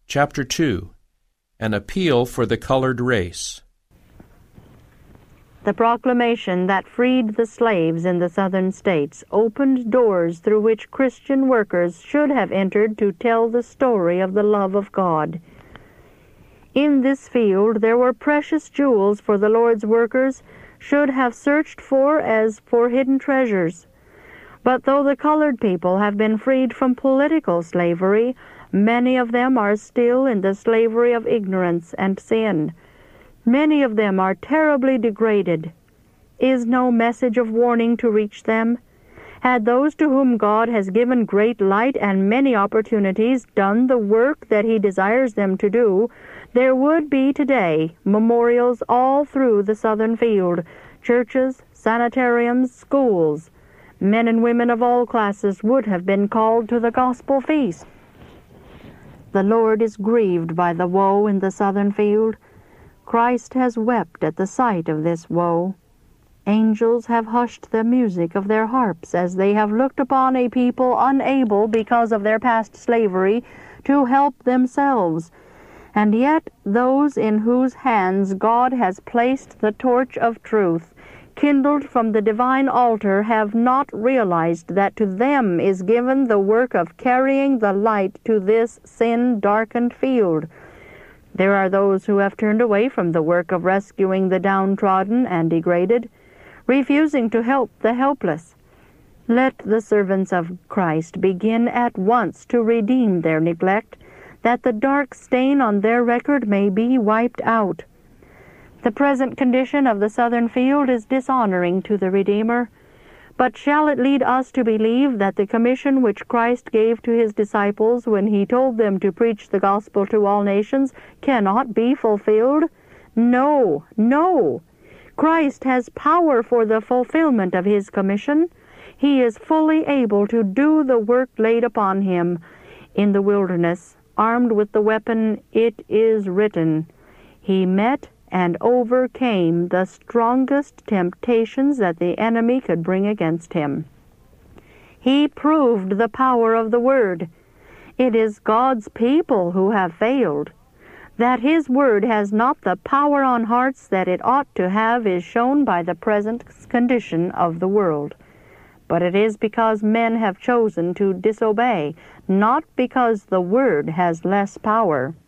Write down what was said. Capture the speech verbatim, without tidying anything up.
Chapter two. An Appeal for the Colored Race. The proclamation that freed the slaves in the southern states opened doors through which Christian workers should have entered to tell the story of the love of God. In this field there were precious jewels for the Lord's workers should have searched for as for hidden treasures. But though the colored people have been freed from political slavery, many of them are still in the slavery of ignorance and sin. Many of them are terribly degraded. Is no message of warning to reach them? Had those to whom God has given great light and many opportunities done the work that He desires them to do, there would be today memorials all through the southern field, churches, sanitariums, schools. Men and women of all classes would have been called to the gospel feast. The Lord is grieved by the woe in the southern field. Christ has wept at the sight of this woe. Angels have hushed the music of their harps as they have looked upon a people unable, because of their past slavery, to help themselves. And yet those in whose hands God has placed the torch of truth, kindled from the divine altar, have not realized that to them is given the work of carrying the light to this sin-darkened field. There are those who have turned away from the work of rescuing the downtrodden and degraded, refusing to help the helpless. Let the servants of Christ begin at once to redeem their neglect, that the dark stain on their record may be wiped out. The present condition of the southern field is dishonoring to the Redeemer, but shall it lead us to believe that the commission which Christ gave to His disciples when He told them to preach the gospel to all nations cannot be fulfilled? No, no. Christ has power for the fulfillment of His commission. He is fully able to do the work laid upon Him. In the wilderness, armed with the weapon, "It is written," He met and overcame the strongest temptations that the enemy could bring against Him. He proved the power of the Word. It is God's people who have failed. That His Word has not the power on hearts that it ought to have is shown by the present condition of the world. But it is because men have chosen to disobey, not because the Word has less power.